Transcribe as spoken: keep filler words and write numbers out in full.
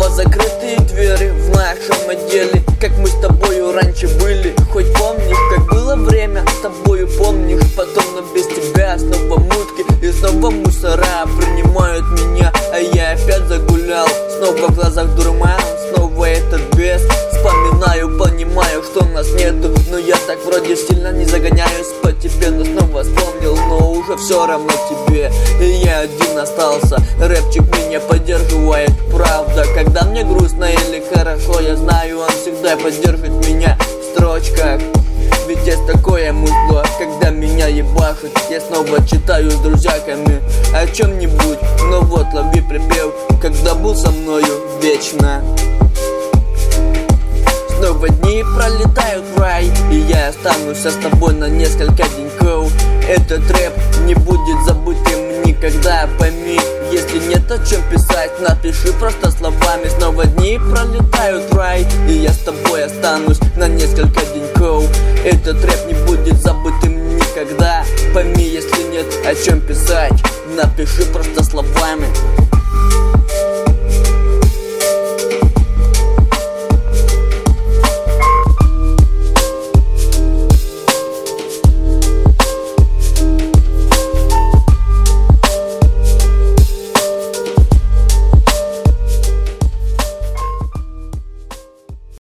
снова закрытые двери в нашем отделе. Как мы с тобою раньше были, хоть помнишь, как было время с тобою, помнишь? Потом, но без тебя снова мутки и снова мусора принимают меня, а я опять загулял. Снова в глазах дурман, снова этот бес. Вспоминаю, понимаю, что нас нету, но я так вроде сильно не загоняюсь по тебе. Но снова вспомнил, но уже все равно тебе. И я один остался, рэпчик меня поддерживает, правда. Когда мне грустно или хорошо, я знаю, он всегда поддержит меня в строчках. Ведь есть такое музло, когда меня ебашут, я снова читаю с друзьяками о чем-нибудь. Но вот лови припев, когда был со мною вечно. Снова дни пролетают в рай, и я останусь с тобой на несколько деньков. Этот рэп не будет забытым никогда, пойми. Если нет о чем писать, напиши просто словами. Снова дни пролетают в рай, и я с тобой останусь на несколько деньков. Этот рэп не будет забытым никогда, пойми. Если нет о чем писать, напиши просто словами.